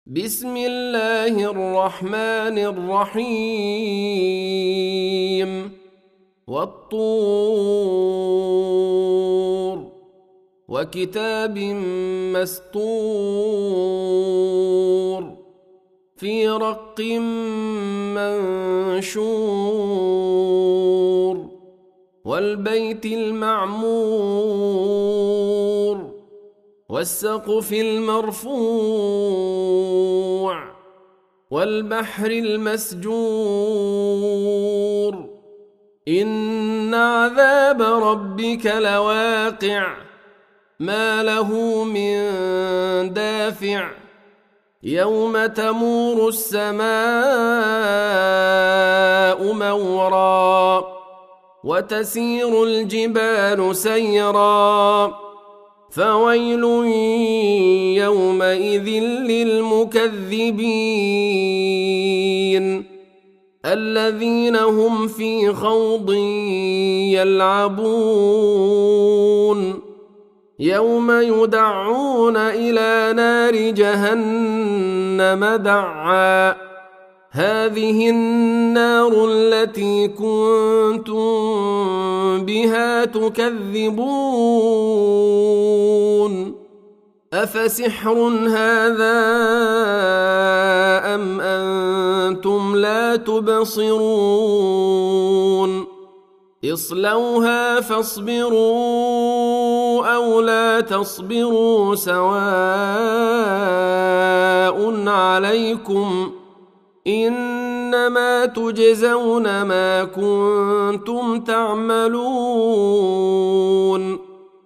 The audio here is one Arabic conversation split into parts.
بسم الله الرحمن الرحيم والطور وكتاب مسطور في رق منشور والبيت المعمور والسقف المرفوع والبحر المسجور إن عذاب ربك لواقع ما له من دافع يوم تمور السماء مورا وتسير الجبال سيرا فويل يومئذ للمكذبين الذين هم في خوض يلعبون يوم يدعون إلى نار جهنم دعا هذه النار التي كنتم بها تكذبون أفسحر هذا أم أنتم لا تبصرون اصلوها فاصبروا أو لا تصبروا سواء عليكم إنما تجزون ما كنتم تعملون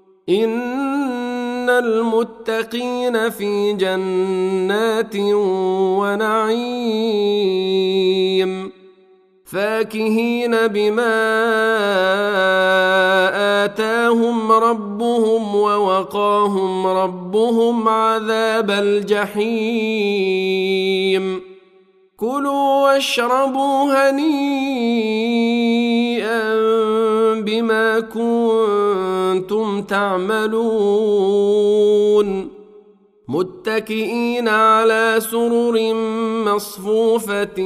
إن المتقين في جنات ونعيم فاكهين بما آتاهم ربهم ووقاهم ربهم عذاب الجحيم كلوا واشربوا هنيئا بما كنتم تعملون متكئين على سرر مصفوفة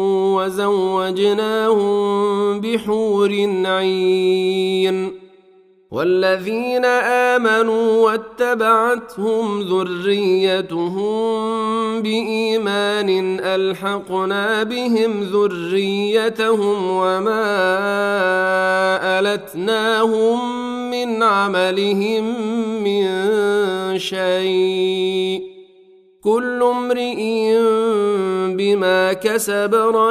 وزوجناهم بحور عين والذين آمنوا واتبعتهم ذريتهم بإيمان ألحقنا بهم ذريتهم وما ألتناهم من عملهم من شيء كل امرئ بما كسب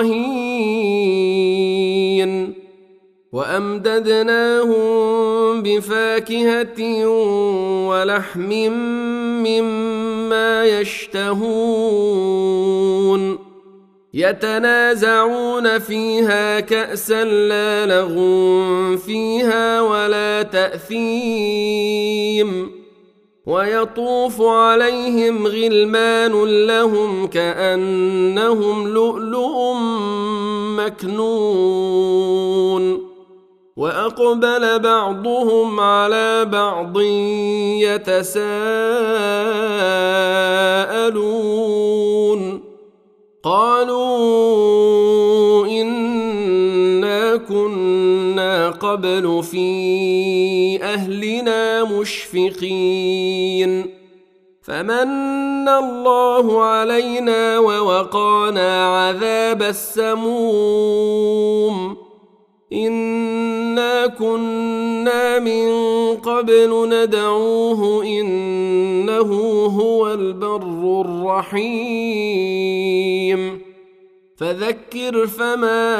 رهين وأمددناهم بفاكهة ولحم مما يشتهون يتنازعون فيها كأسا لا لغو فيها ولا تأثيم ويطوف عليهم غلمان لهم كأنهم لؤلؤ مكنون وأقبل بعضهم على بعض يتساءلون قالوا إنا كنا قبل في أهلنا مشفقين فمن الله علينا ووقانا عذاب السموم إنا كنا من قبل ندعوه إنه هو البر الرحيم فذكر فما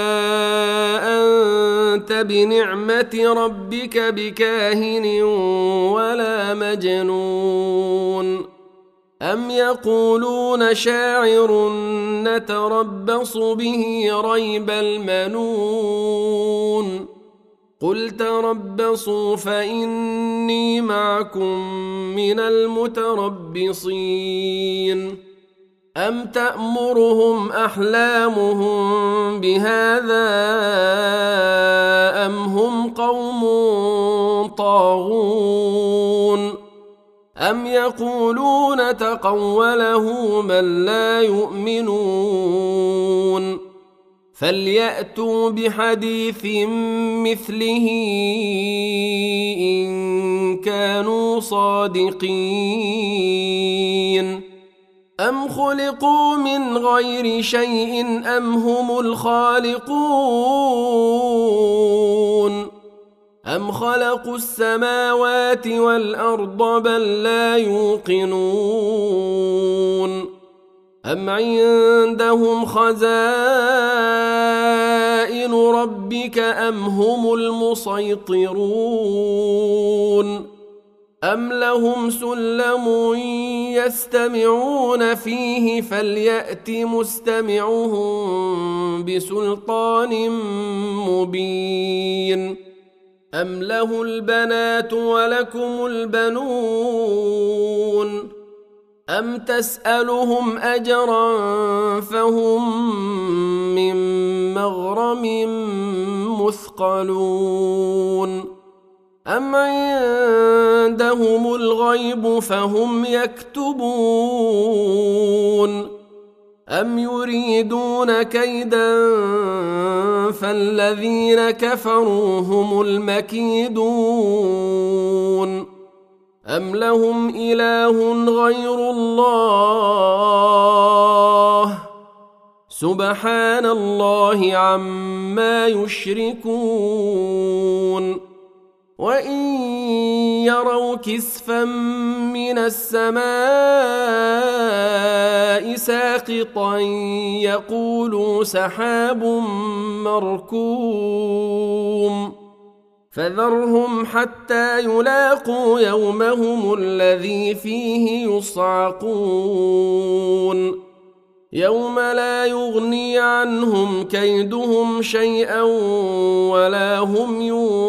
أنت بنعمة ربك بكاهن ولا مجنون أم يقولون شاعر نتربص به ريب المنون قل تربصوا فإني معكم من المتربصين أم تأمرهم أحلامهم بهذا أم هم قوم طاغون أم يقولون تقوله بل لا يؤمنون فليأتوا بحديث مثله إن كانوا صادقين أم خلقوا من غير شيء أم هم الخالقون أم خلقوا السماوات والأرض بل لا يوقنون أم عندهم خزائن ربك أم هم المسيطرون أم لهم سلم يستمعون فيه فليأت مستمعهم بسلطان مبين أم له البنات ولكم البنون أم تسألهم أجرا فهم من مغرم مثقلون أم عندهم الغيب فهم يكتبون أم يريدون كيدا فالذين كفروا هم المكيدون أم لهم إله غير الله سبحان الله عما يشركون وإن يروا كسفا من السماء ساقطا يقولوا سحاب مركوم فذرهم حتى يلاقوا يومهم الذي فيه يصعقون يوم لا يغني عنهم كيدهم شيئا ولا هم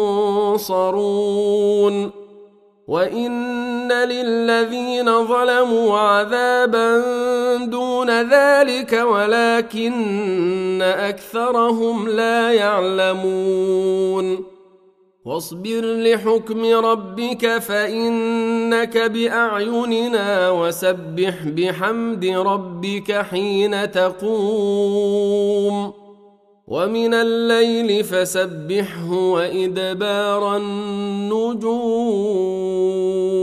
ينصرون وإن للذين ظلموا عذابا دون ذلك ولكن أكثرهم لا يعلمون واصبر لحكم ربك فإنك بأعيننا وسبح بحمد ربك حين تقوم ومن الليل فسبحه وإدبار النجوم